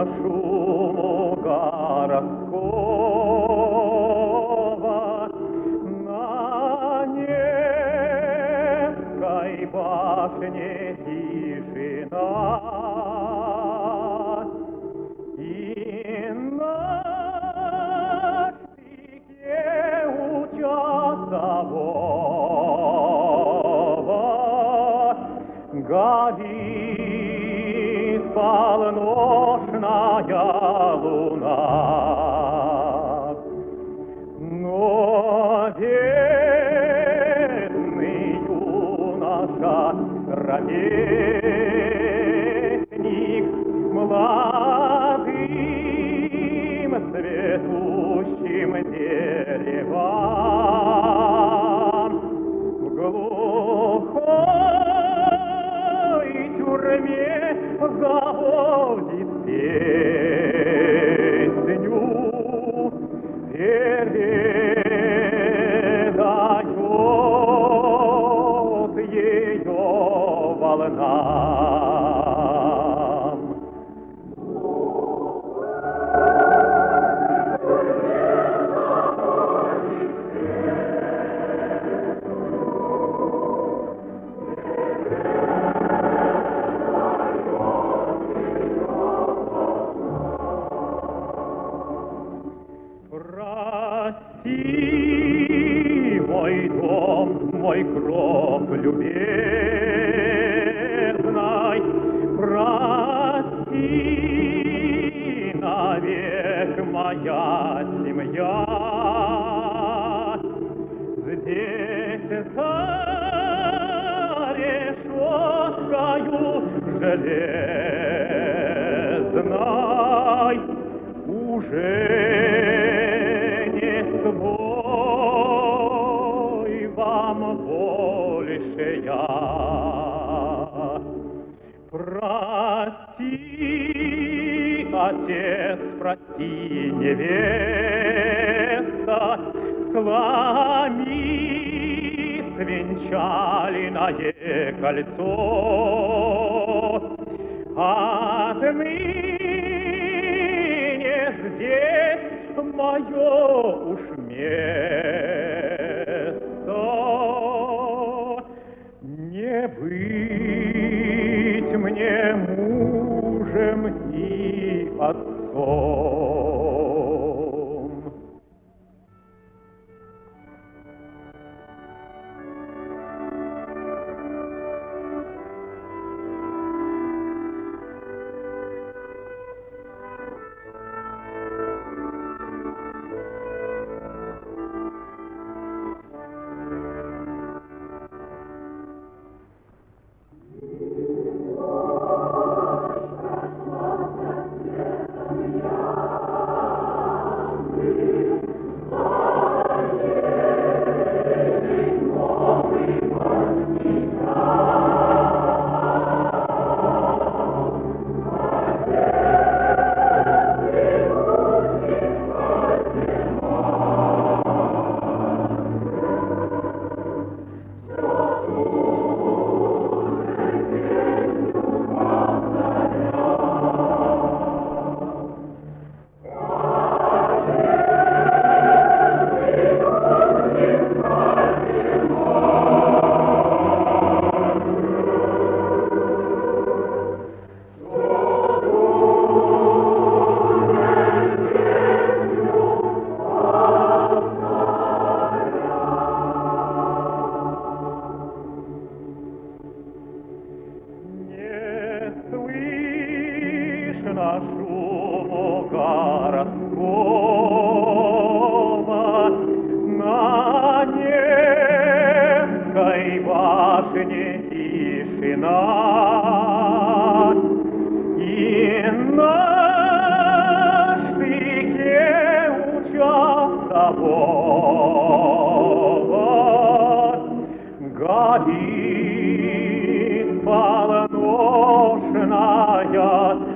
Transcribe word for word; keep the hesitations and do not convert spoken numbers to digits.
шуму городского, на Невской башне тишина, и на штыке у часового горит полночная луна. Но бедный юноша, ровесник молодым цветущим деревам, в глухой тюрьме заводит песню, передает ее волнам. Прости, мой дом, мой гроб любезный, прости навек моя семья. Здесь за решеткою железной уже свой вам больше я. Прости, отец, прости, невеста, сломи свинчалиное кольцо. Отныне здесь мое уж место, не быть мне мужем и отцом. На шуму городского, на Невской башне тишина, и на штыке у часового горит полночная